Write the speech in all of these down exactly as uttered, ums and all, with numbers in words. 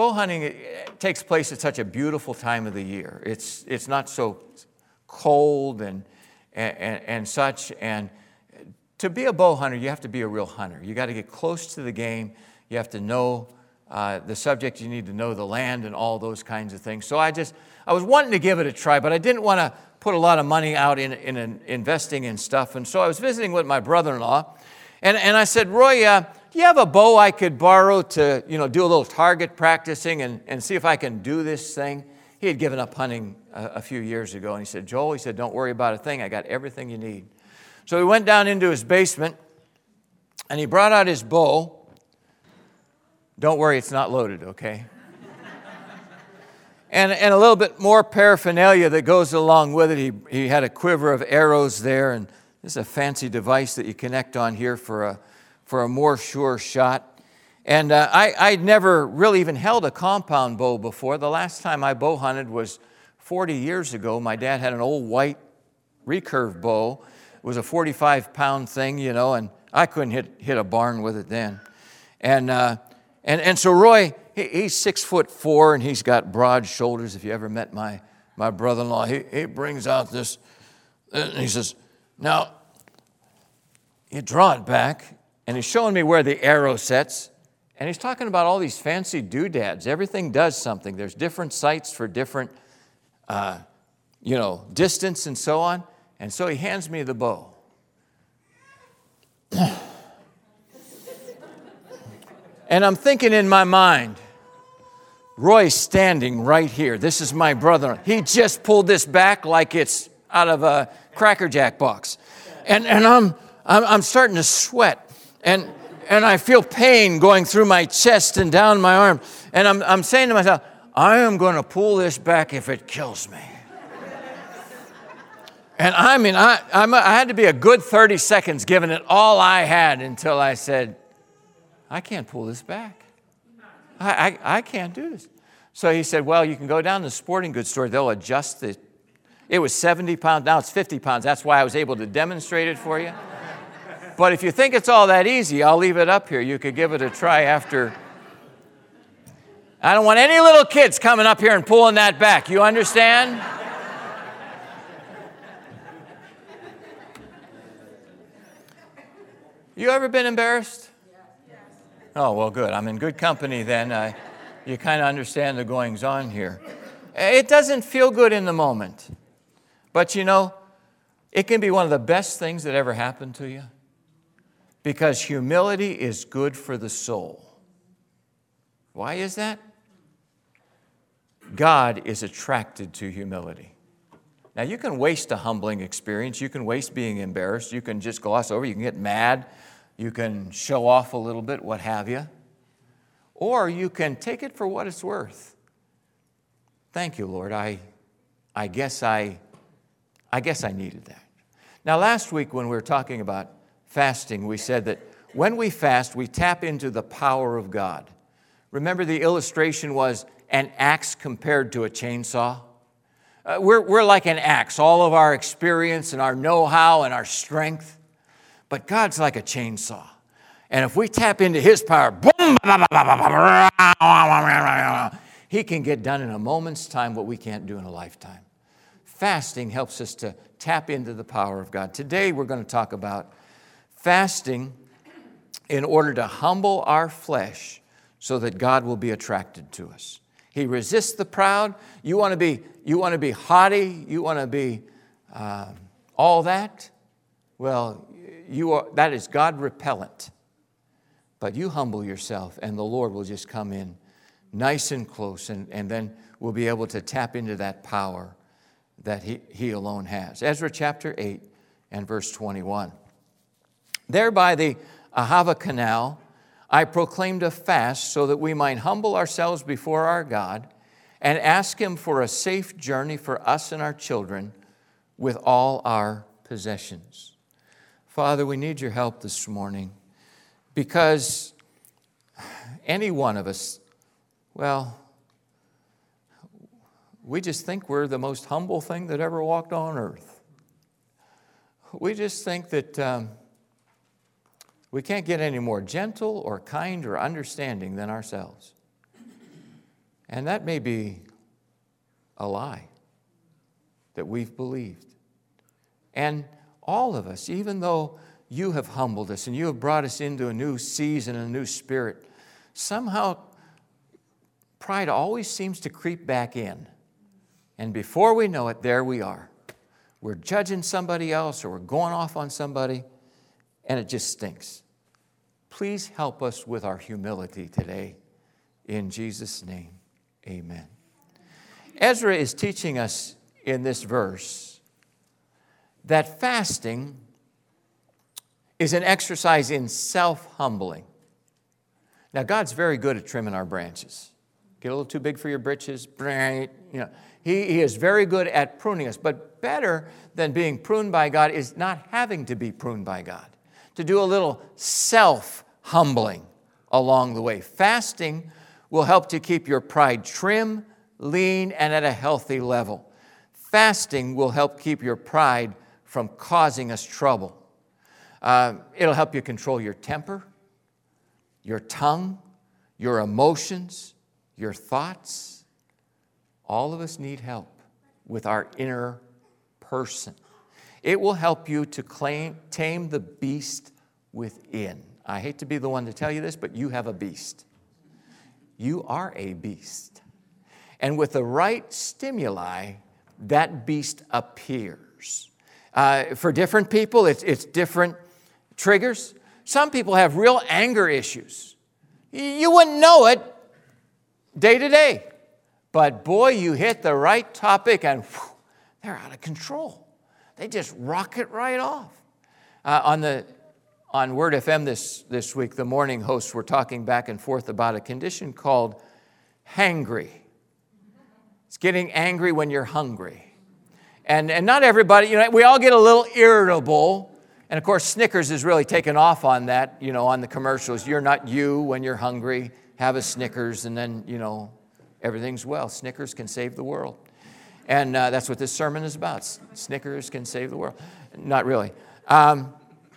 bow hunting it takes place at such a beautiful time of the year. It's it's not so cold and and, and such. And to be a bow hunter, you have to be a real hunter. You got to get close to the game. You have to know uh, the subject. You need to know the land and all those kinds of things. So I just I was wanting to give it a try, but I didn't want to put a lot of money out in in, in investing in stuff. And so I was visiting with my brother-in-law, and and I said, Roy, Uh, do you have a bow I could borrow to, you know, do a little target practicing and, and see if I can do this thing? He had given up hunting a, a few years ago, and he said, Joel, he said, don't worry about a thing. I got everything you need. So we went down into his basement, and he brought out his bow. Don't worry, it's not loaded, okay? and, and a little bit more paraphernalia that goes along with it. He, he had a quiver of arrows there, and this is a fancy device that you connect on here for a for a more sure shot. And uh, I, I'd never really even held a compound bow before. The last time I bow hunted was forty years ago. My dad had an old white recurve bow. It was a forty-five pound thing, you know, and I couldn't hit, hit a barn with it then. And uh, and, and so Roy, he, he's six foot four, and he's got broad shoulders. If you ever met my, my brother-in-law, he, he brings out this, and he says, now, you draw it back. And he's showing me where the arrow sets. And he's talking about all these fancy doodads. Everything does something. There's different sights for different, uh, you know, distance and so on. And so he hands me the bow. And I'm thinking in my mind, Roy's standing right here. This is my brother. He just pulled this back like it's out of a Cracker Jack box. And, and I'm, I'm, I'm starting to sweat. And and I feel pain going through my chest and down my arm. And I'm I'm saying to myself, I am going to pull this back if it kills me. And I mean, I I'm, I had to be a good thirty seconds giving it all I had until I said, I can't pull this back. I, I, I can't do this. So he said, well, you can go down to the sporting goods store. They'll adjust it. It was seventy pounds. Now it's fifty pounds. That's why I was able to demonstrate it for you. But if you think it's all that easy, I'll leave it up here. You could give it a try after. I don't want any little kids coming up here and pulling that back. You understand? You ever been embarrassed? Oh, well, good. I'm in good company then. I, you kind of understand the goings on here. It doesn't feel good in the moment. But, you know, it can be one of the best things that ever happened to you. Because humility is good for the soul. Why is that? God is attracted to humility. Now, you can waste a humbling experience. You can waste being embarrassed. You can just gloss over. You can get mad. You can show off a little bit, what have you. Or you can take it for what it's worth. Thank you, Lord. I, I guess I, I guess I needed that. Now, last week when we were talking about fasting, we said that when we fast, we tap into the power of God. Remember the illustration was an axe compared to a chainsaw? Uh, we're, we're like an axe, all of our experience and our know-how and our strength. But God's like a chainsaw. And if we tap into His power, boom, He can get done in a moment's time what we can't do in a lifetime. Fasting helps us to tap into the power of God. Today we're going to talk about fasting in order to humble our flesh so that God will be attracted to us. He resists the proud. You want to be, you want to be haughty. You want to be uh, all that. Well, you are, that is God repellent. But you humble yourself, and the Lord will just come in nice and close, and, and then we'll be able to tap into that power that he, he alone has. Ezra chapter eight and verse twenty-one. There by the Ahava Canal, I proclaimed a fast so that we might humble ourselves before our God and ask Him for a safe journey for us and our children with all our possessions. Father, we need your help this morning because any one of us, well, we just think we're the most humble thing that ever walked on earth. We just think that um, we can't get any more gentle or kind or understanding than ourselves. And that may be a lie that we've believed. And all of us, even though you have humbled us and you have brought us into a new season, a new spirit, somehow pride always seems to creep back in. And before we know it, there we are. We're judging somebody else or we're going off on somebody, and it just stinks. Please help us with our humility today. In Jesus' name, amen. Ezra is teaching us in this verse that fasting is an exercise in self-humbling. Now, God's very good at trimming our branches. Get a little too big for your britches, you know. He, he is very good at pruning us. But better than being pruned by God is not having to be pruned by God. To do a little self-humbling along the way. Fasting will help to keep your pride trim, lean, and at a healthy level. Fasting will help keep your pride from causing us trouble. Uh, it'll help you control your temper, your tongue, your emotions, your thoughts. All of us need help with our inner person. It will help you to claim, tame the beast within. I hate to be the one to tell you this, but you have a beast. You are a beast. And with the right stimuli, that beast appears. Uh, for different people, it's, it's different triggers. Some people have real anger issues. You wouldn't know it day to day. But boy, you hit the right topic and whew, they're out of control. They just rocket right off. Uh, on the on Word F M this, this week, the morning hosts were talking back and forth about a condition called hangry. It's getting angry when you're hungry. And, and not everybody, you know, we all get a little irritable. And of course, Snickers has really taken off on that, you know, on the commercials. You're not you when you're hungry. Have a Snickers and then, you know, everything's well. Snickers can save the world. And uh, that's what this sermon is about. Snickers can save the world. Not really. Um,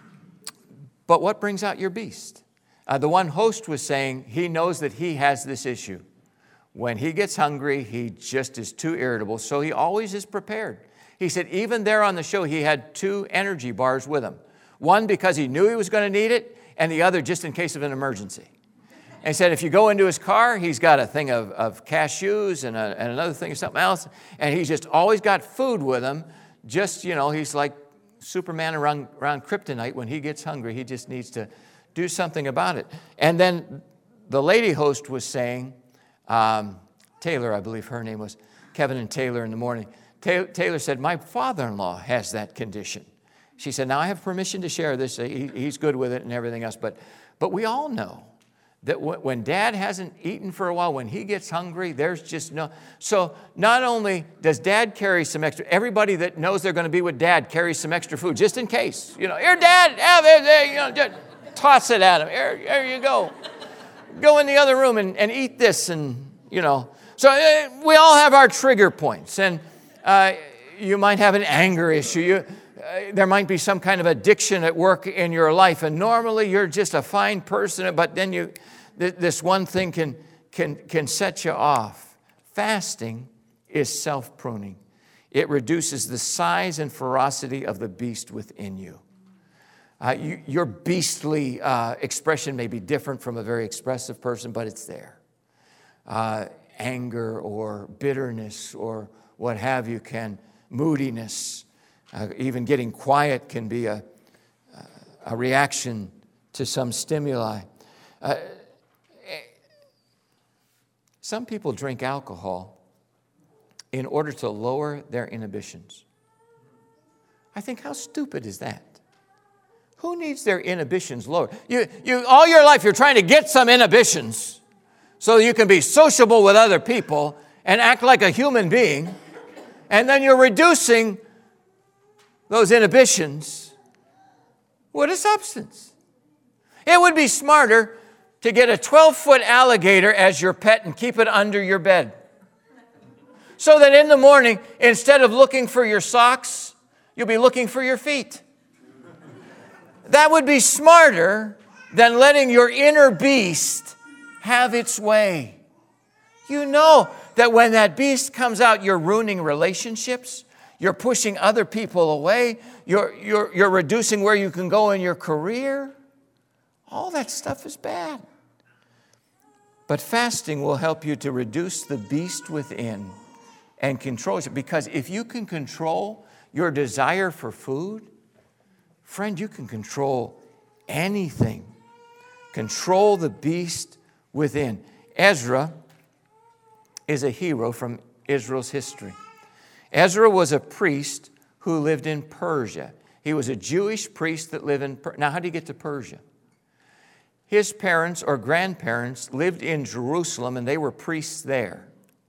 but what brings out your beast? Uh, the one host was saying he knows that he has this issue. When he gets hungry, he just is too irritable, so he always is prepared. He said even there on the show, he had two energy bars with him. One because he knew he was going to need it, and the other just in case of an emergency. And he said if you go into his car, he's got a thing of, of cashews and, a, and another thing of something else, and he's just always got food with him. Just, you know, he's like Superman around, around kryptonite. When he gets hungry, he just needs to do something about it. And then the lady host was saying, um, Taylor, I believe her name was, Kevin and Taylor in the morning. Ta- Taylor said, my father-in-law has that condition. She said, now I have permission to share this. He, he's good with it and everything else. But, but we all know that w- when Dad hasn't eaten for a while, when he gets hungry, there's just no... So not only does Dad carry some extra, everybody that knows they're going to be with Dad carries some extra food, just in case. You know, here, Dad, have it, there, you know, just toss it at him. Here, here you go. Go in the other room and, and eat this, and, you know. So uh, we all have our trigger points, and uh, you might have an anger issue. You, uh, there might be some kind of addiction at work in your life, and normally you're just a fine person, but then you... This one thing can, can, can set you off. Fasting is self-pruning. It reduces the size and ferocity of the beast within you. Uh, you your beastly uh, expression may be different from a very expressive person, but it's there. Uh, anger or bitterness or what have you can, moodiness, uh, even getting quiet can be a, a reaction to some stimuli. Uh, Some people drink alcohol in order to lower their inhibitions. I think, how stupid is that? Who needs their inhibitions lowered? You, you, all your life, you're trying to get some inhibitions so you can be sociable with other people and act like a human being, and then you're reducing those inhibitions with a substance. It would be smarter to get a twelve-foot alligator as your pet and keep it under your bed. So that in the morning, instead of looking for your socks, you'll be looking for your feet. That would be smarter than letting your inner beast have its way. You know that when that beast comes out, you're ruining relationships. You're pushing other people away. You're, you're, you're reducing where you can go in your career. All that stuff is bad. But fasting will help you to reduce the beast within and control it. Because if you can control your desire for food, friend, you can control anything. Control the beast within. Ezra is a hero from Israel's history. Ezra was a priest who lived in Persia. He was a Jewish priest that lived in Persia. Now, how did he get to Persia? His parents or grandparents lived in Jerusalem, and they were priests there.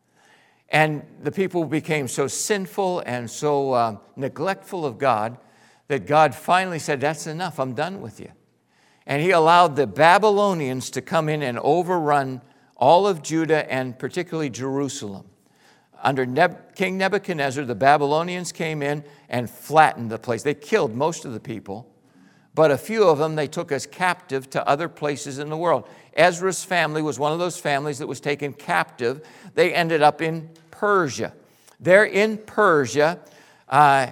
And the people became so sinful and so uh, neglectful of God that God finally said, that's enough, I'm done with you. And he allowed the Babylonians to come in and overrun all of Judah and particularly Jerusalem. Under Neb- King Nebuchadnezzar, the Babylonians came in and flattened the place. They killed most of the people, but a few of them they took as captive to other places in the world. Ezra's family was one of those families that was taken captive. They ended up in Persia. There in Persia, uh,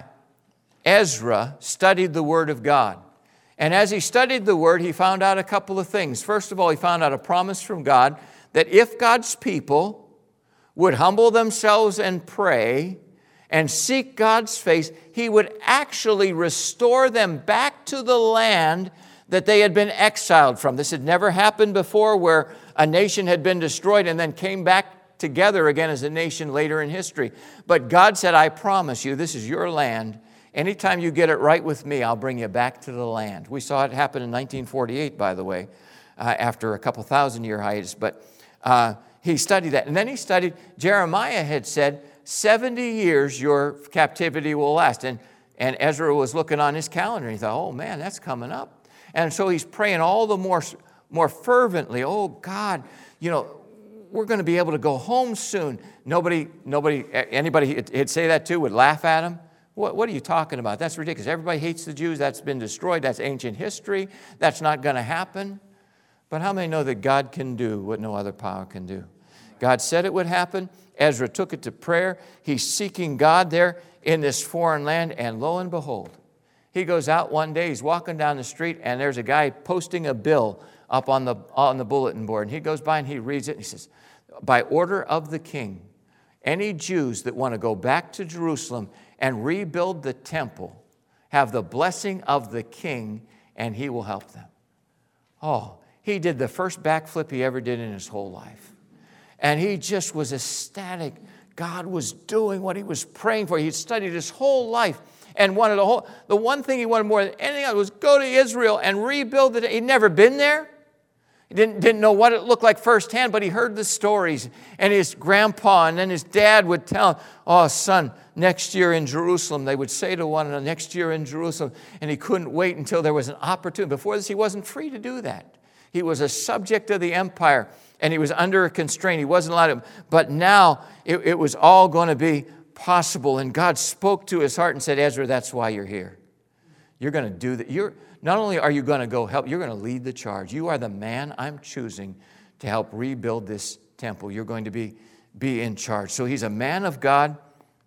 Ezra studied the Word of God. And as he studied the Word, he found out a couple of things. First of all, he found out a promise from God that if God's people would humble themselves and pray and seek God's face, He would actually restore them back to the land that they had been exiled from. This had never happened before, where a nation had been destroyed and then came back together again as a nation later in history. But God said, I promise you, this is your land. Anytime you get it right with me, I'll bring you back to the land. We saw it happen in nineteen forty-eight, by the way, uh, after a couple thousand year hiatus. But uh, he studied that. And then he studied, Jeremiah had said, seventy years your captivity will last. And, and Ezra was looking on his calendar and he thought, oh man, that's coming up. And so he's praying all the more, more fervently, oh God, you know, we're going to be able to go home soon. Nobody, nobody, anybody he'd say that to would laugh at him. What, what are you talking about? That's ridiculous. Everybody hates the Jews. That's been destroyed. That's ancient history. That's not going to happen. But how many know that God can do what no other power can do? God said it would happen. Ezra took it to prayer. He's seeking God there in this foreign land. And lo and behold, he goes out one day. He's walking down the street and there's a guy posting a bill up on the, on the bulletin board. And he goes by and he reads it and he says, by order of the king, any Jews that want to go back to Jerusalem and rebuild the temple have the blessing of the king, and he will help them. Oh, he did the first backflip he ever did in his whole life. And he just was ecstatic. God was doing what he was praying for. He'd studied his whole life and wanted a whole, the one thing he wanted more than anything else was go to Israel and rebuild it. He'd never been there. He didn't, didn't know what it looked like firsthand, but he heard the stories. And his grandpa and then his dad would tell him, oh, son, next year in Jerusalem. They would say to one another, next year in Jerusalem. And he couldn't wait until there was an opportunity. Before this, he wasn't free to do that. He was a subject of the empire, and he was under a constraint. He wasn't allowed to. But now it, it was all going to be possible. And God spoke to his heart and said, Ezra, that's why you're here. You're going to do that. You're Not only are you going to go help, you're going to lead the charge. You are the man I'm choosing to help rebuild this temple. You're going to be, be in charge. So he's a man of God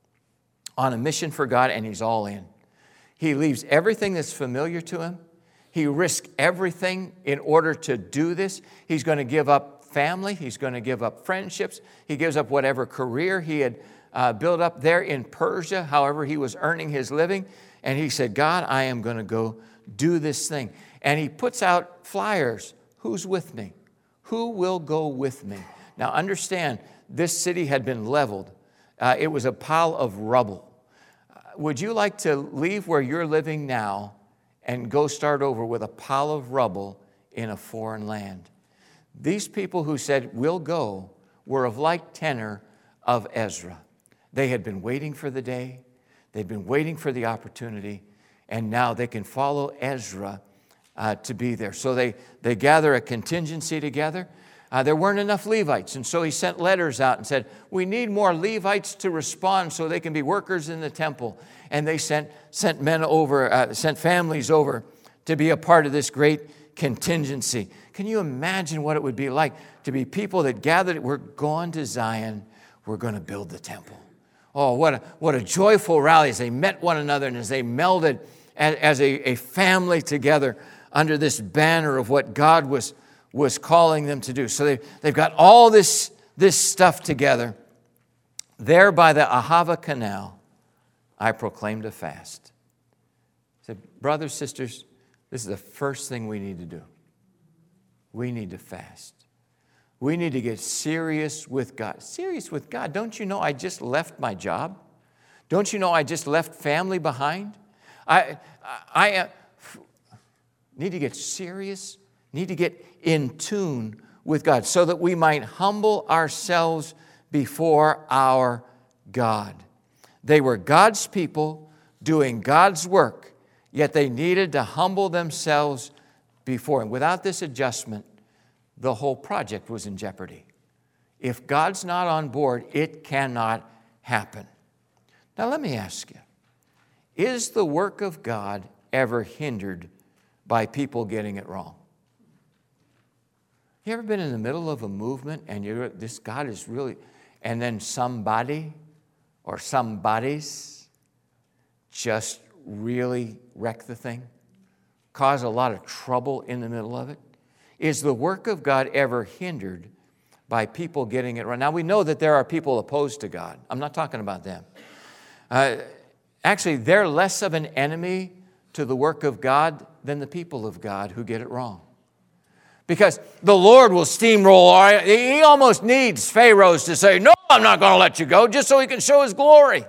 on a mission for God, and he's all in. He leaves everything that's familiar to him. He risks everything in order to do this. He's going to give up family. He's going to give up friendships. He gives up whatever career he had uh, built up there in Persia, however he was earning his living. And he said, God, I am going to go do this thing. And he puts out flyers. Who's with me? Who will go with me? Now understand, this city had been leveled. Uh, it was a pile of rubble. Uh, would you like to leave where you're living now and go start over with a pile of rubble in a foreign land? These people who said, we'll go, were of like tenor of Ezra. They had been waiting for the day. They'd been waiting for the opportunity. And now they can follow Ezra uh, to be there. So they, they gather a contingency together. Uh, there weren't enough Levites, and so he sent letters out and said, we need more Levites to respond so they can be workers in the temple. And they sent, sent men over, uh, sent families over to be a part of this great contingency. Can you imagine what it would be like to be people that gathered? We're going to Zion. We're going to build the temple. Oh, what a, what a joyful rally as they met one another and as they melded as, as a, a family together under this banner of what God was, was calling them to do. So they, they've got all this, this stuff together. There by the Ahava Canal, I proclaimed a fast. I said, brothers, sisters, this is the first thing we need to do. We need to fast. We need to get serious with God. Serious with God. Don't you know I just left my job? Don't you know I just left family behind? I, I, I need to get serious, need to get in tune with God so that we might humble ourselves before our God. They were God's people doing God's work, yet they needed to humble themselves before Him. Without this adjustment, the whole project was in jeopardy. If God's not on board, it cannot happen. Now let me ask you, is the work of God ever hindered by people getting it wrong? You ever been in the middle of a movement and you're, this God is really, and then somebody or somebodies just really wreck the thing? Cause a lot of trouble in the middle of it? Is the work of God ever hindered by people getting it wrong? Now, we know that there are people opposed to God. I'm not talking about them. Uh, actually, they're less of an enemy to the work of God than the people of God who get it wrong. Because the Lord will steamroll. He almost needs pharaohs to say, no, I'm not going to let you go, just so He can show His glory.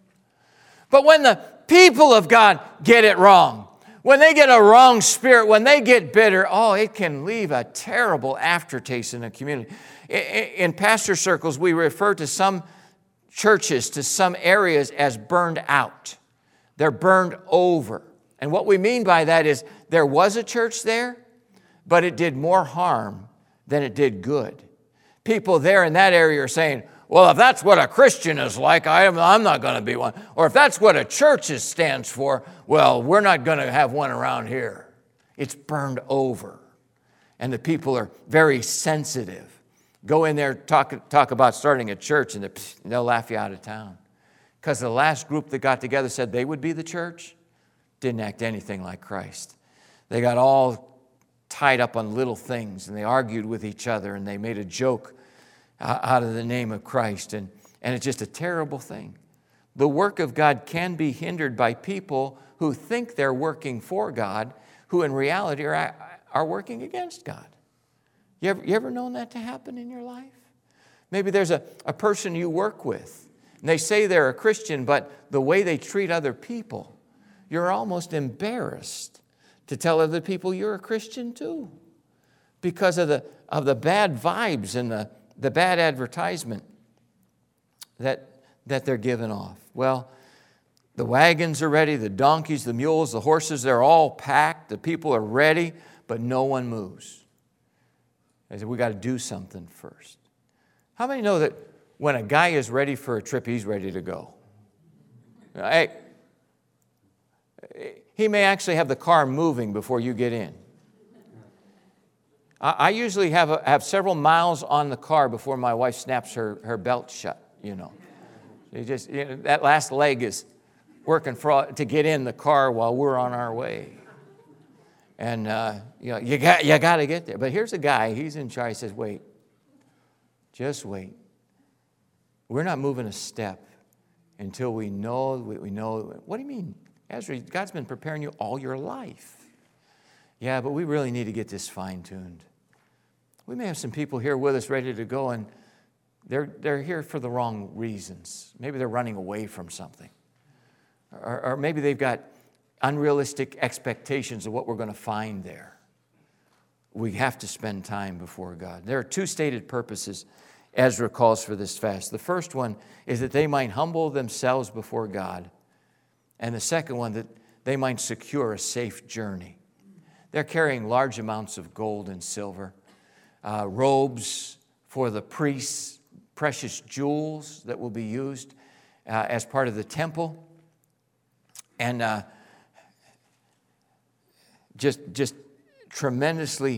But when the people of God get it wrong, when they get a wrong spirit, when they get bitter, oh, it can leave a terrible aftertaste in a community. In pastor circles, we refer to some churches, to some areas as burned out. They're burned over. And what we mean by that is there was a church there, but it did more harm than it did good. People there in that area are saying, well, if that's what a Christian is like, I am, I'm not going to be one. Or if that's what a church is, stands for, well, we're not going to have one around here. It's burned over. And the people are very sensitive. Go in there, talk, talk about starting a church, and they'll laugh you out of town. Because the last group that got together said they would be the church, didn't act anything like Christ. They got all tied up on little things, and they argued with each other, and they made a joke out of the name of Christ, and, and it's just a terrible thing. The work of God can be hindered by people who think they're working for God, who in reality are, are working against God. You ever, you ever known that to happen in your life? Maybe there's a, a person you work with, and they say they're a Christian, but the way they treat other people, you're almost embarrassed to tell other people you're a Christian too, because of the, of the bad vibes and the the bad advertisement that, that they're giving off. Well, the wagons are ready, the donkeys, the mules, the horses, they're all packed. The people are ready, but no one moves. I said, we got to do something first. How many know that when a guy is ready for a trip, he's ready to go? Hey, he may actually have the car moving before you get in. I usually have, a, have several miles on the car before my wife snaps her, her belt shut, you know. You just, you know, that last leg is working for, to get in the car while we're on our way. And, uh, you know, you got, you got to get there. But here's a guy, he's in charge. He says, wait, just wait. We're not moving a step until we know, we, we know. What do you mean? Ezra, God's been preparing you all your life. Yeah, but we really need to get this fine-tuned. We may have some people here with us ready to go, and they're, they're here for the wrong reasons. Maybe they're running away from something. Or, or maybe they've got unrealistic expectations of what we're going to find there. We have to spend time before God. There are two stated purposes Ezra calls for this fast. The first one is that they might humble themselves before God. And the second one, that they might secure a safe journey. They're carrying large amounts of gold and silver, uh, robes for the priests, precious jewels that will be used uh, as part of the temple, and uh, just, just tremendously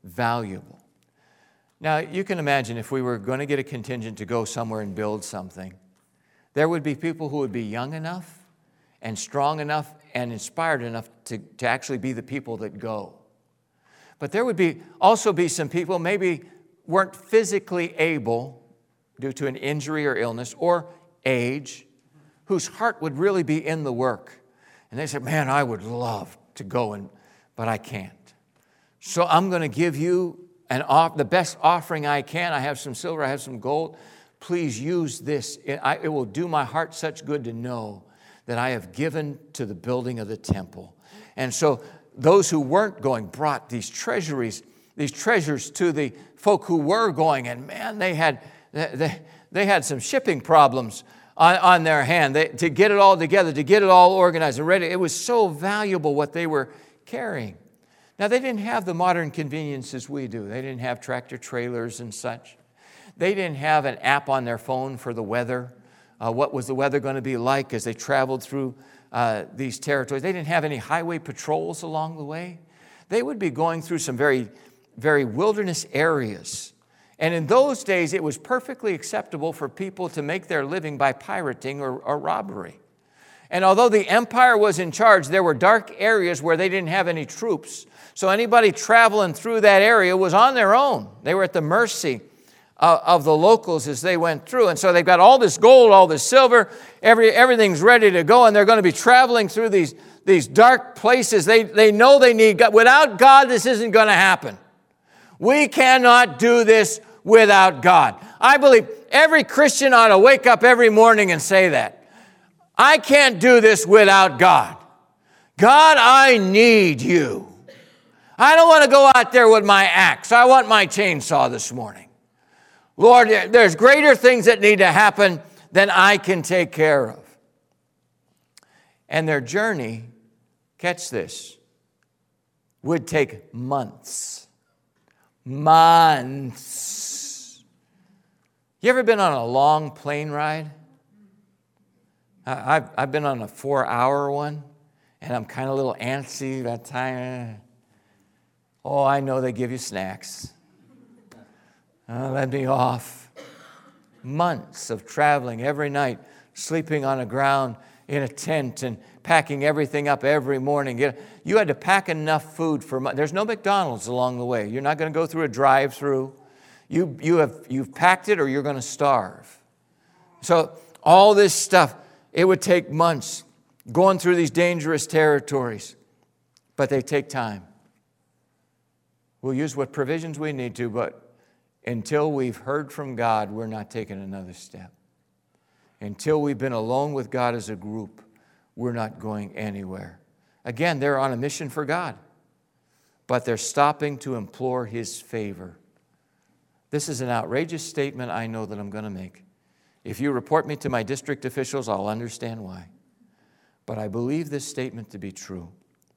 valuable. Now, you can imagine if we were going to get a contingent to go somewhere and build something, there would be people who would be young enough and strong enough and inspired enough to, to actually be the people that go. But there would be also be some people maybe weren't physically able due to an injury or illness or age, whose heart would really be in the work. And they said, man, I would love to go, and, but I can't. So I'm going to give you an off, the best offering I can. I have some silver, I have some gold. Please use this. It, I, it will do my heart such good to know that I have given to the building of the temple. And so those who weren't going brought these treasuries, these treasures to the folk who were going. And man, they had they, they had some shipping problems on, on their hand they, to get it all together, to get it all organized and ready. It was so valuable what they were carrying. Now, they didn't have the modern conveniences we do. They didn't have tractor trailers and such. They didn't have an app on their phone for the weather. Uh, what was the weather going to be like as they traveled through uh, these territories? They didn't have any highway patrols along the way. They would be going through some very, very wilderness areas. And in those days, it was perfectly acceptable for people to make their living by pirating or, or robbery. And although the empire was in charge, there were dark areas where they didn't have any troops. So anybody traveling through that area was on their own. They were at the mercy uh, of the locals as they went through. And so they've got all this gold, all this silver, every, everything's ready to go, and they're going to be traveling through these, these dark places. They, they know they need God. Without God, this isn't going to happen. We cannot do this without God. I believe every Christian ought to wake up every morning and say that. I can't do this without God. God, I need you. I don't want to go out there with my axe. I want my chainsaw this morning. Lord, there's greater things that need to happen than I can take care of. And their journey, catch this, would take months. Months. You ever been on a long plane ride? I've, I've been on a four-hour one, and I'm kind of a little antsy that time. Oh, I know they give you snacks. Uh, let me off. Months of traveling every night, sleeping on the ground in a tent and packing everything up every morning. You had to pack enough food for months. There's no McDonald's along the way. You're not going to go through a drive-through. You, you have, you've packed it or you're going to starve. So all this stuff, it would take months going through these dangerous territories, but they take time. We'll use what provisions we need to, but until we've heard from God, we're not taking another step. Until we've been alone with God as a group, we're not going anywhere. Again, they're on a mission for God, but they're stopping to implore His favor. This is an outrageous statement I know that I'm going to make. If you report me to my district officials, I'll understand why. But I believe this statement to be true.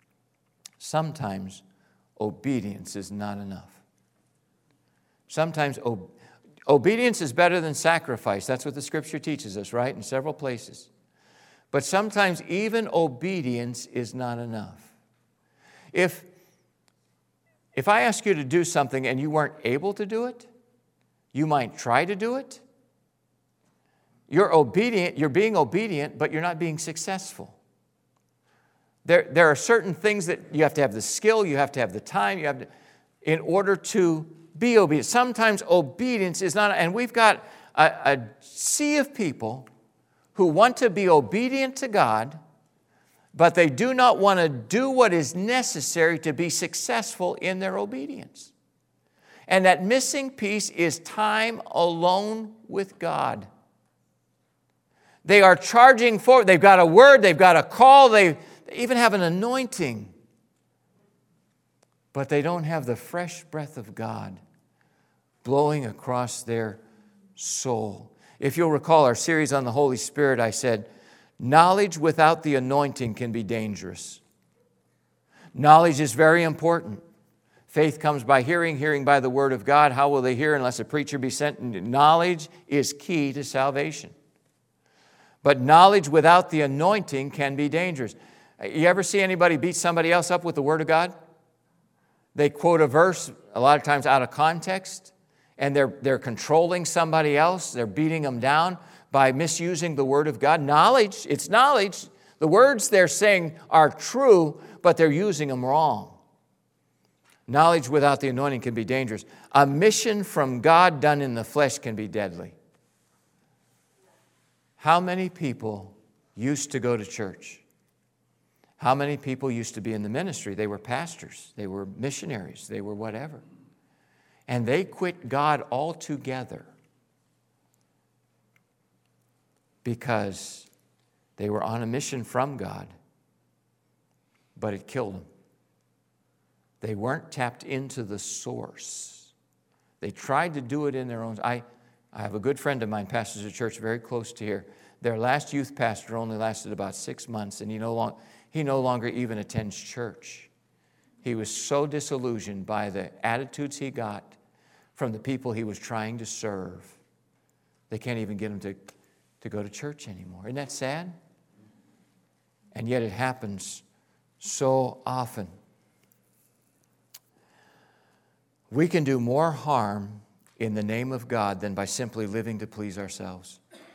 Sometimes obedience is not enough. Sometimes ob- obedience is better than sacrifice. That's what the Scripture teaches us, right? In several places. But sometimes even obedience is not enough. If, if I ask you to do something and you weren't able to do it, you might try to do it. You're obedient, you're being obedient, but you're not being successful. There, there are certain things that you have to have the skill, you have to have the time, you have to, in order to be obedient. Sometimes obedience is not, and we've got a, a sea of people who want to be obedient to God, but they do not want to do what is necessary to be successful in their obedience. And that missing piece is time alone with God. They are charging forward. They've got a word, they've got a call, they even have an anointing. But they don't have the fresh breath of God blowing across their soul. If you'll recall our series on the Holy Spirit, I said, knowledge without the anointing can be dangerous. Knowledge is very important. Faith comes by hearing, hearing by the word of God. How will they hear unless a preacher be sent? Knowledge is key to salvation. But knowledge without the anointing can be dangerous. You ever see anybody beat somebody else up with the Word of God? They quote a verse a lot of times out of context, and they're, they're controlling somebody else. They're beating them down by misusing the Word of God. Knowledge, it's knowledge. The words they're saying are true, but they're using them wrong. Knowledge without the anointing can be dangerous. A mission from God done in the flesh can be deadly. How many people used to go to church? How many people used to be in the ministry? They were pastors. They were missionaries. They were whatever. And they quit God altogether because they were on a mission from God, but it killed them. They weren't tapped into the source. They tried to do it in their own. I, I have a good friend of mine, pastors a church very close to here. Their last youth pastor only lasted about six months, and he no, long, he no longer even attends church. He was so disillusioned by the attitudes he got from the people he was trying to serve. They can't even get him to, to go to church anymore. Isn't that sad? And yet it happens so often. We can do more harm in the name of God than by simply living to please ourselves.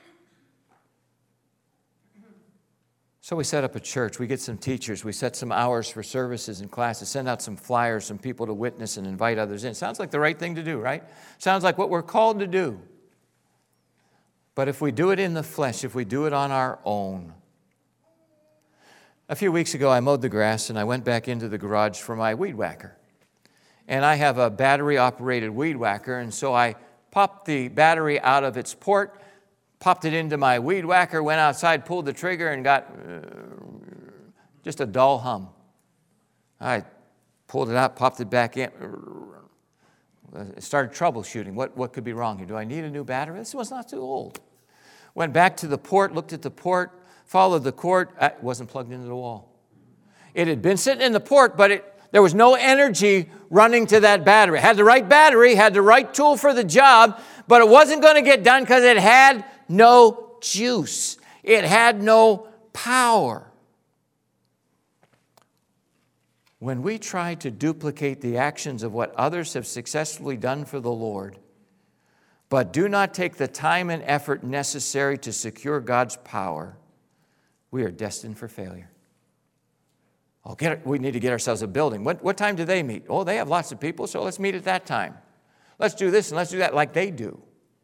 So we set up a church. We get some teachers. We set some hours for services and classes. Send out some flyers, some people to witness and invite others in. Sounds like the right thing to do, right? Sounds like what we're called to do. But if we do it in the flesh, if we do it on our own. A few weeks ago, I mowed the grass and I went back into the garage for my weed whacker. And I have a battery-operated weed whacker, and so I popped the battery out of its port, popped it into my weed whacker, went outside, pulled the trigger, and got uh, just a dull hum. I pulled it out, popped it back in, started troubleshooting. What, what could be wrong here? Do I need a new battery? This one's not too old. Went back to the port, looked at the port, followed the cord. It wasn't plugged into the wall. It had been sitting in the port, but it there was no energy running to that battery. It had the right battery, had the right tool for the job, but it wasn't going to get done because it had no juice. It had no power. When we try to duplicate the actions of what others have successfully done for the Lord, but do not take the time and effort necessary to secure God's power, we are destined for failure. Oh, get, we need to get ourselves a building. What, what time do they meet? Oh, they have lots of people, so let's meet at that time. Let's do this and let's do that like they do.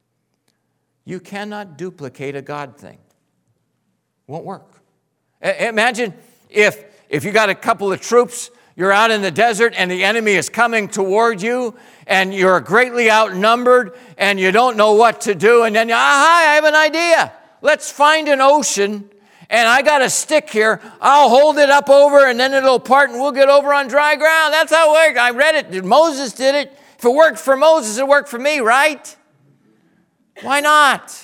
You cannot duplicate a God thing. Won't work. I, imagine if, if you got a couple of troops, you're out in the desert and the enemy is coming toward you and you're greatly outnumbered and you don't know what to do. And then, aha, I have an idea. Let's find an ocean. And I got a stick here. I'll hold it up over and then it'll part and we'll get over on dry ground. That's how it works. I read it. Moses did it. If it worked for Moses, it worked for me, right? Why not?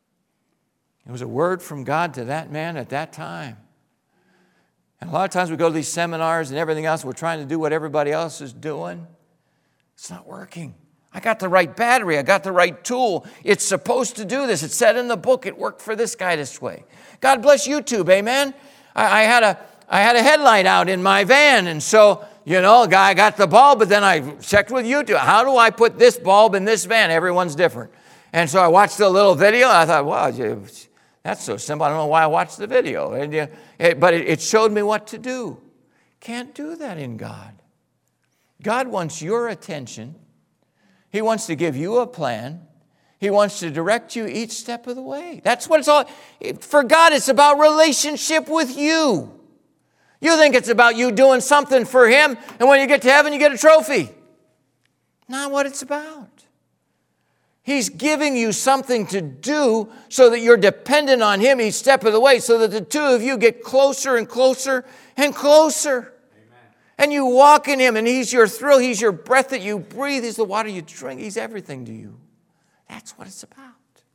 It was a word from God to that man at that time. And a lot of times we go to these seminars and everything else. We're trying to do what everybody else is doing. It's not working. I got the right battery. I got the right tool. It's supposed to do this. It said in the book it worked for this guy this way. God bless YouTube, amen? I, I, had a, I had a headlight out in my van, and so, you know, a guy got the bulb, but then I checked with YouTube. How do I put this bulb in this van? Everyone's different. And so I watched a little video, and I thought, wow, that's so simple. I don't know why I watched the video. And, uh, it, but it, it showed me what to do. Can't do that in God. God wants your attention. He wants to give you a plan. He wants to direct you each step of the way. That's what it's all. For God, it's about relationship with you. You think it's about you doing something for Him, and when you get to heaven, you get a trophy. Not what it's about. He's giving you something to do so that you're dependent on Him each step of the way, so that the two of you get closer and closer and closer. And you walk in Him, and He's your thrill. He's your breath that you breathe. He's the water you drink. He's everything to you. That's what it's about.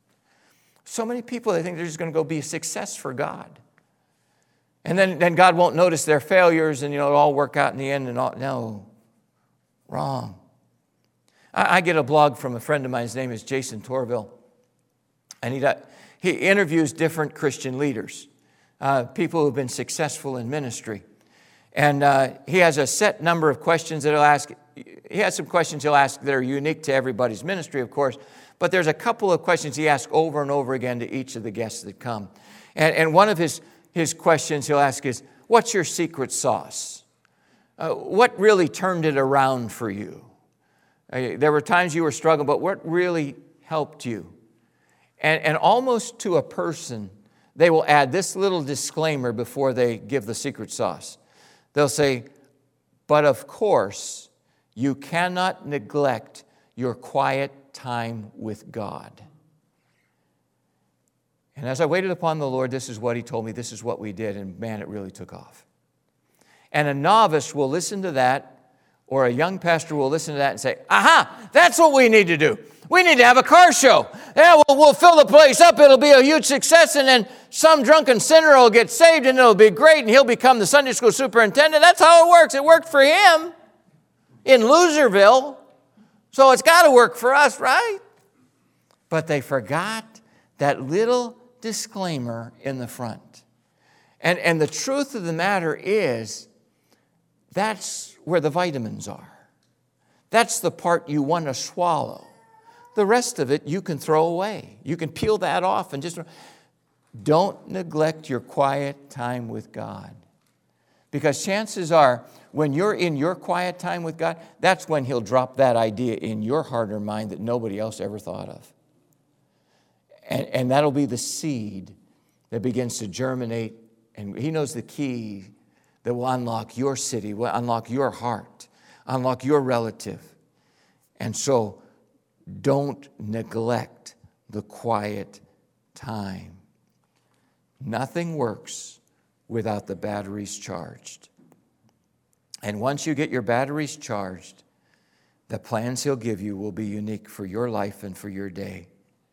So many people, they think they're just going to go be a success for God. And then, then God won't notice their failures, and, you know, it'll all work out in the end. And all. No, wrong. I, I get a blog from a friend of mine. His name is Jason Torville. And he, he interviews different Christian leaders, uh, people who have been successful in ministry. And uh, he has a set number of questions that he'll ask. He has some questions he'll ask that are unique to everybody's ministry, of course. But there's a couple of questions he asks over and over again to each of the guests that come. And, and one of his, his questions he'll ask is, what's your secret sauce? Uh, what really turned it around for you? Uh, there were times you were struggling, but what really helped you? And, and almost to a person, they will add this little disclaimer before they give the secret sauce. They'll say, but of course, you cannot neglect your quiet time with God. And as I waited upon the Lord, this is what He told me, this is what we did, and man, it really took off. And a novice will listen to that, or a young pastor will listen to that and say, aha, that's what we need to do. We need to have a car show. Yeah, we'll, we'll fill the place up. It'll be a huge success, and then some drunken sinner will get saved, and it'll be great, and he'll become the Sunday school superintendent. That's how it works. It worked for him in Loserville, so it's got to work for us, right? But they forgot that little disclaimer in the front. And, and the truth of the matter is, that's where the vitamins are. That's the part you want to swallow. The rest of it you can throw away. You can peel that off and just... Don't neglect your quiet time with God. Because chances are, when you're in your quiet time with God, that's when He'll drop that idea in your heart or mind that nobody else ever thought of. And, and that'll be the seed that begins to germinate. And He knows the key that will unlock your city, will unlock your heart, unlock your relative. And so, don't neglect the quiet time. Nothing works without the batteries charged. And once you get your batteries charged, the plans He'll give you will be unique for your life and for your day.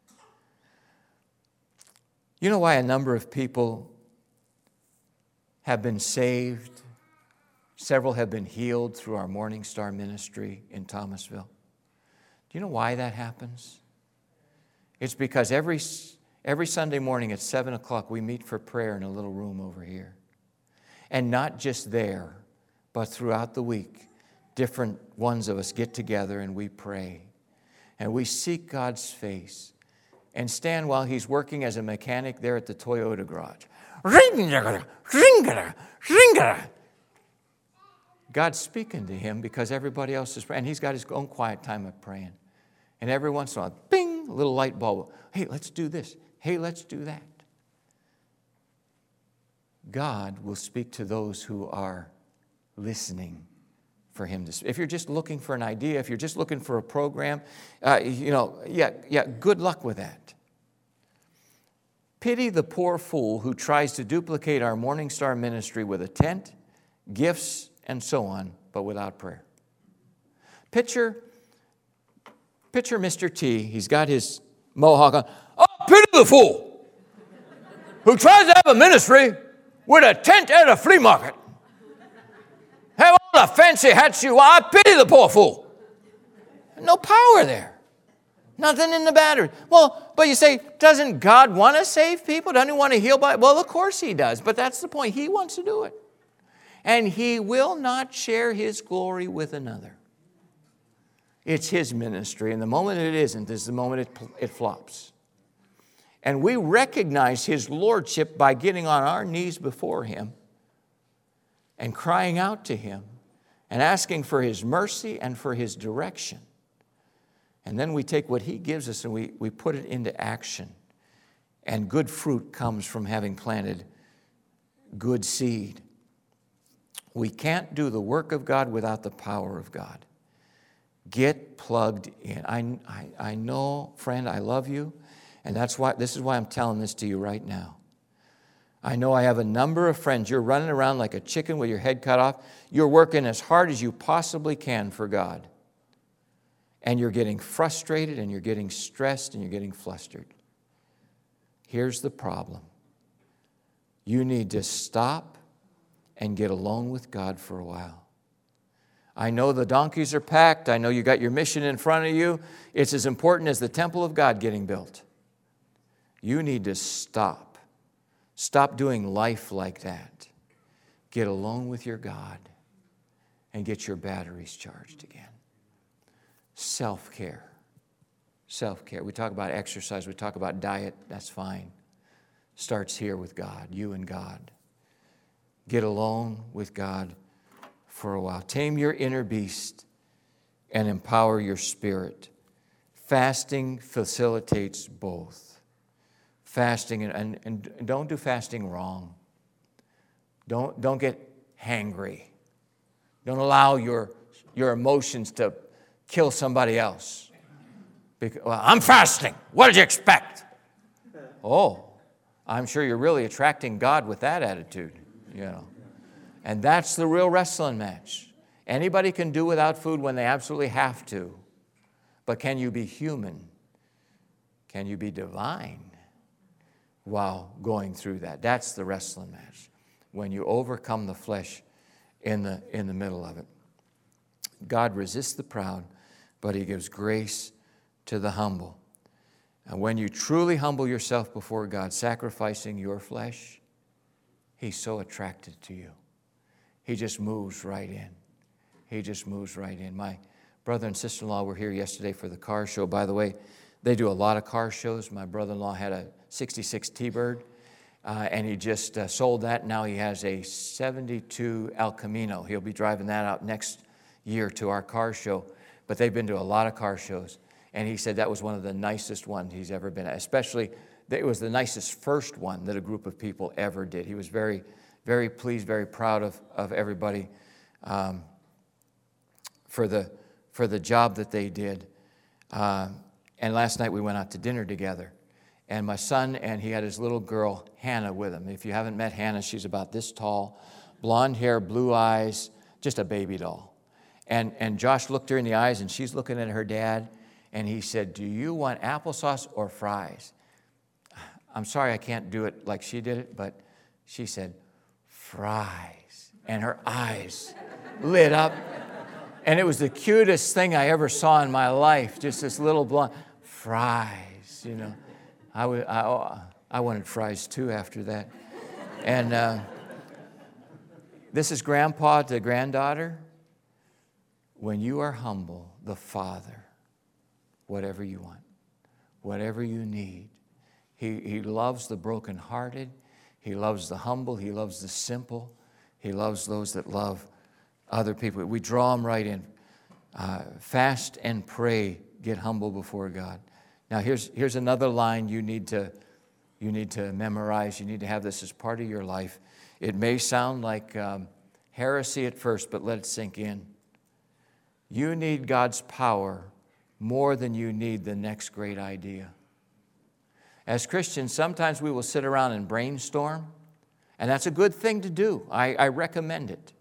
You know why a number of people have been saved? Several have been healed through our Morning Star ministry in Thomasville. Do you know why that happens? It's because every, every Sunday morning at seven o'clock we meet for prayer in a little room over here. And not just there, but throughout the week, different ones of us get together and we pray. And we seek God's face and stand while He's working as a mechanic there at the Toyota garage. God's speaking to him because everybody else is praying. And he's got his own quiet time of praying. And every once in a while, bing, a little light bulb. Hey, let's do this. Hey, let's do that. God will speak to those who are listening for Him to speak. If you're just looking for an idea, if you're just looking for a program, uh, you know, yeah, yeah, good luck with that. Pity the poor fool who tries to duplicate our Morning Star ministry with a tent, gifts, and so on, but without prayer. Picture, picture Mister T. He's got his mohawk on. Oh, pity the fool who tries to have a ministry with a tent at a flea market. Have all the fancy hats you want. I pity the poor fool. No power there. Nothing in the battery. Well, but you say, doesn't God want to save people? Doesn't He want to heal by? Well, of course He does, but that's the point. He wants to do it. And He will not share His glory with another. It's His ministry, and the moment it isn't is the moment it, it flops. And we recognize His lordship by getting on our knees before Him and crying out to Him and asking for His mercy and for His direction. And then we take what He gives us and we, we put it into action. And good fruit comes from having planted good seed. We can't do the work of God without the power of God. Get plugged in. I, I, I know, friend, I love you. And that's why this is why I'm telling this to you right now. I know I have a number of friends. You're running around like a chicken with your head cut off. You're working as hard as you possibly can for God. And you're getting frustrated and you're getting stressed and you're getting flustered. Here's the problem. You need to stop and get alone with God for a while. I know the donkeys are packed. I know you got your mission in front of you. It's as important as the temple of God getting built. You need to stop. Stop doing life like that. Get alone with your God and get your batteries charged again. Self-care. Self-care. We talk about exercise. We talk about diet. That's fine. Starts here with God, you and God. Get alone with God for a while. Tame your inner beast and empower your spirit. Fasting facilitates both. Fasting, and, and, and don't do fasting wrong. Don't, don't get hangry. Don't allow your, your emotions to kill somebody else. Because, well, I'm fasting. What did you expect? Oh, I'm sure you're really attracting God with that attitude, you know. And that's the real wrestling match. Anybody can do without food when they absolutely have to. But can you be human? Can you be divine while going through that? That's the wrestling match. When you overcome the flesh in the, in the middle of it. God resists the proud, but He gives grace to the humble. And when you truly humble yourself before God, sacrificing your flesh, He's so attracted to you. He just moves right in. He just moves right in. My brother and sister-in-law were here yesterday for the car show. By the way, they do a lot of car shows. My brother-in-law had a sixty-six T-Bird, uh, and he just uh, sold that. Now he has a seventy-two El Camino. He'll be driving that out next year to our car show. But they've been to a lot of car shows. And he said that was one of the nicest ones he's ever been at. Especially, it was the nicest first one that a group of people ever did. He was very, very pleased, very proud of, of everybody um, for the for the job that they did. Uh, and last night we went out to dinner together. And my son, and he had his little girl, Hannah, with him. If you haven't met Hannah, she's about this tall, blonde hair, blue eyes, just a baby doll. And, and Josh looked her in the eyes, and she's looking at her dad. And he said, do you want applesauce or fries? I'm sorry I can't do it like she did it, but she said, fries. And her eyes lit up. And it was the cutest thing I ever saw in my life, just this little blonde, fries, you know. I, w- I, I wanted fries too after that. And uh, this is grandpa to granddaughter. When you are humble, the Father, whatever you want, whatever you need. He, he loves the brokenhearted. He loves the humble. He loves the simple. He loves those that love other people. We draw them right in. Uh, fast and pray. Get humble before God. Now here's, here's another line you need to, you need to memorize. You need to have this as part of your life. It may sound like um, heresy at first, but let it sink in. You need God's power more than you need the next great idea. As Christians, sometimes we will sit around and brainstorm, and that's a good thing to do. I, I recommend it.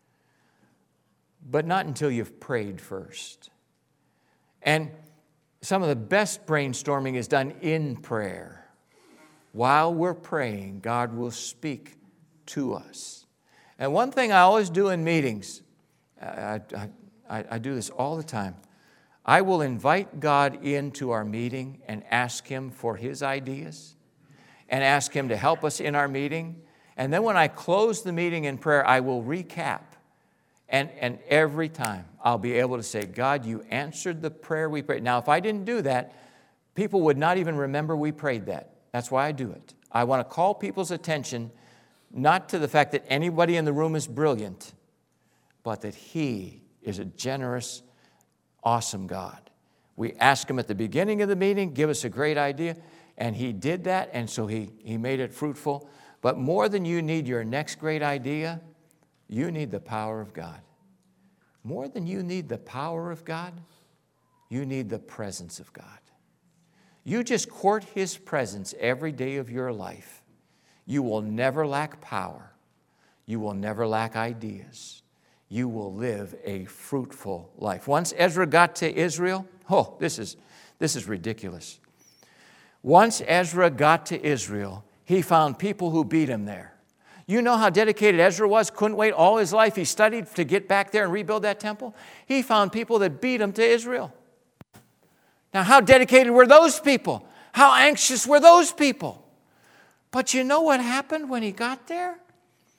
But not until you've prayed first. And some of the best brainstorming is done in prayer. While we're praying, God will speak to us. And one thing I always do in meetings, I, I, I, I do this all the time, I will invite God into our meeting and ask Him for His ideas and ask Him to help us in our meeting. And then when I close the meeting in prayer, I will recap. And, and every time I'll be able to say, God, you answered the prayer we prayed. Now, if I didn't do that, people would not even remember we prayed that. That's why I do it. I want to call people's attention not to the fact that anybody in the room is brilliant, but that He is a generous, awesome God. We ask Him at the beginning of the meeting, give us a great idea, and He did that, and so He, he made it fruitful. But more than you need your next great idea, you need the power of God. More than you need the power of God, you need the presence of God. You just court His presence every day of your life. You will never lack power. You will never lack ideas. You will live a fruitful life. Once Ezra got to Israel, oh, this is, this is ridiculous. Once Ezra got to Israel, he found people who beat him there. You know how dedicated Ezra was? Couldn't wait all his life. He studied to get back there and rebuild that temple. He found people that beat him to Israel. Now, how dedicated were those people? How anxious were those people? But you know what happened when he got there?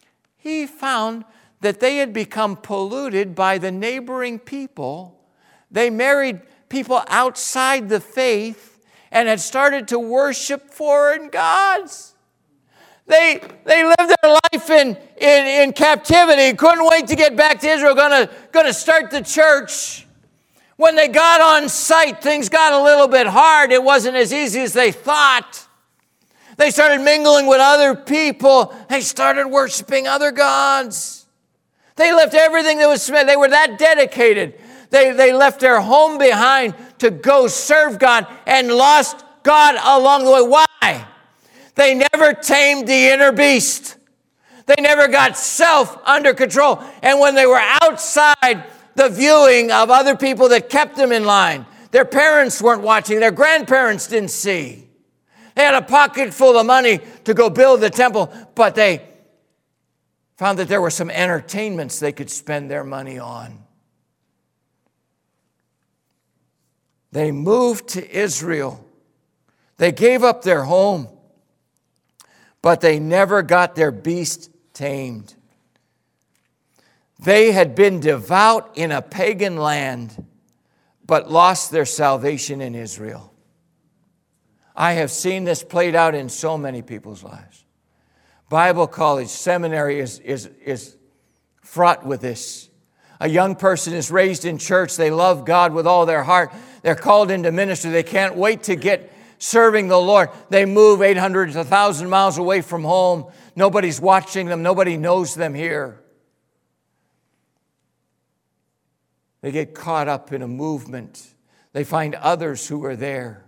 he found that they had become polluted by the neighboring people. They married people outside the faith and had started to worship foreign gods. They, they lived their life in, in, in captivity, couldn't wait to get back to Israel, gonna, gonna start the church. When they got on site, things got a little bit hard. It wasn't as easy as they thought. They started mingling with other people. They started worshiping other gods. They left everything that was, they were that dedicated. They, they left their home behind to go serve God and lost God along the way. Why? They never tamed the inner beast. They never got self under control. And when they were outside the viewing of other people that kept them in line, their parents weren't watching, their grandparents didn't see. They had a pocket full of money to go build the temple, but they found that there were some entertainments they could spend their money on. They moved to Israel. They gave up their home, but they never got their beast tamed. They had been devout in a pagan land, but lost their salvation in Israel. I have seen this played out in so many people's lives. Bible college, seminary is, is, is fraught with this. A young person is raised in church. They love God with all their heart. They're called into ministry. They can't wait to get serving the Lord. They move eight hundred to one thousand miles away from home. Nobody's watching them. Nobody knows them here. They get caught up in a movement. They find others who are there.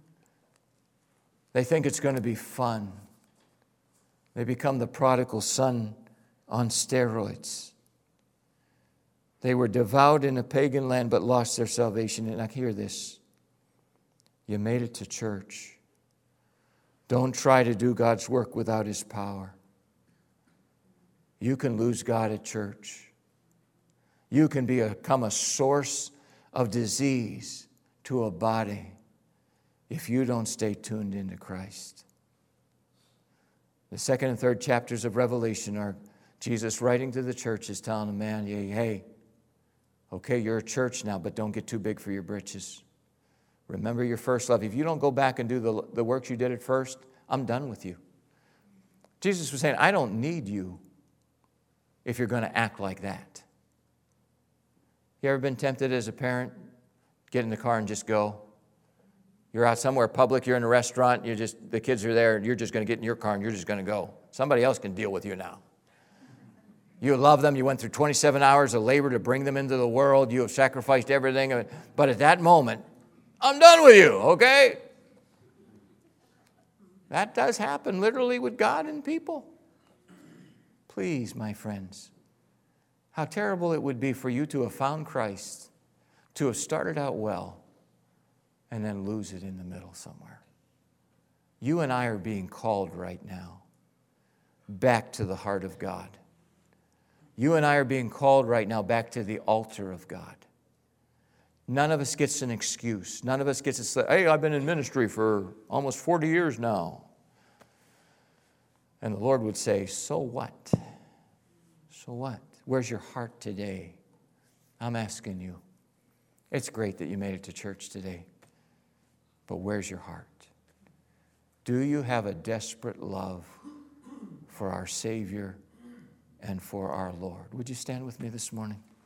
They think it's going to be fun. They become the prodigal son on steroids. They were devout in a pagan land but lost their salvation. And I hear this. You made it to church. Don't try to do God's work without His power. You can lose God at church. You can become a source of disease to a body if you don't stay tuned into Christ. The second and third chapters of Revelation are Jesus writing to the churches, telling them, man, hey, hey, okay, you're a church now, but don't get too big for your britches. Remember your first love. If you don't go back and do the, the works you did at first, I'm done with you. Jesus was saying, I don't need you if you're going to act like that. You ever been tempted as a parent? Get in the car and just go. You're out somewhere public, you're in a restaurant, you're just, the kids are there, and you're just going to get in your car and you're just going to go. Somebody else can deal with you now. You love them. You went through twenty-seven hours of labor to bring them into the world. You have sacrificed everything. But at that moment, I'm done with you, okay? That does happen literally with God and people. Please, my friends, how terrible it would be for you to have found Christ, to have started out well, and then lose it in the middle somewhere. You and I are being called right now back to the heart of God. You and I are being called right now back to the altar of God. None of us gets an excuse. None of us gets to say, hey, I've been in ministry for almost forty years now. And the Lord would say, so what? So what? Where's your heart today? I'm asking you. It's great that you made it to church today, but where's your heart? Do you have a desperate love for our Savior and for our Lord? Would you stand with me this morning?